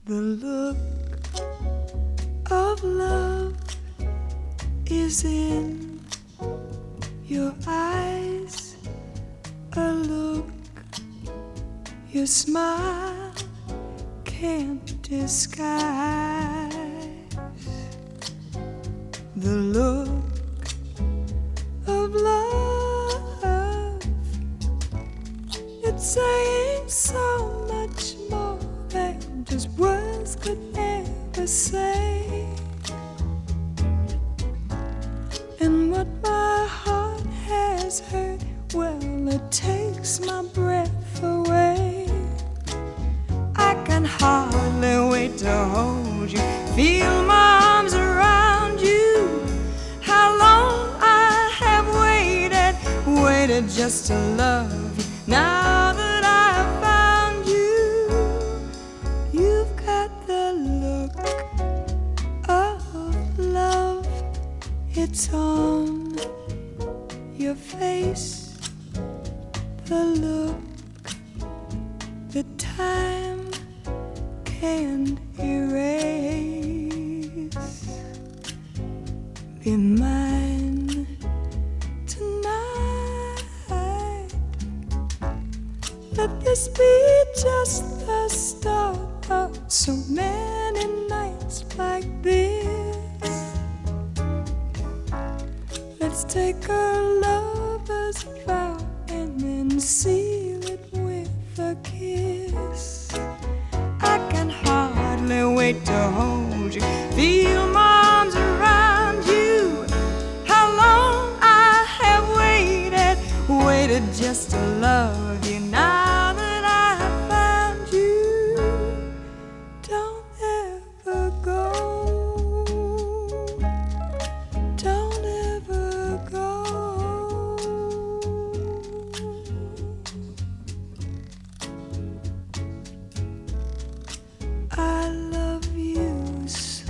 The look of love is in your eyes, a look your smile can't disguise. The look of love, it's saying so much more than just words could ever say. And what my heart has heard, well, it takes my breath away. I can hardly wait to hold you, feel my arms around you. How long I have waited just to love you. Now that I've found you, you've got the look of love. It's on your face, the look that time can't erase. Be mine tonight. Let this be just the start of so many nights like this. Let's take our lover's vow and then seal it with a kiss. I can hardly wait to hold you, feel my arms around you. How long I have waited just to love you. Now that I have found you, don't ever go. Don't ever go. I love you so.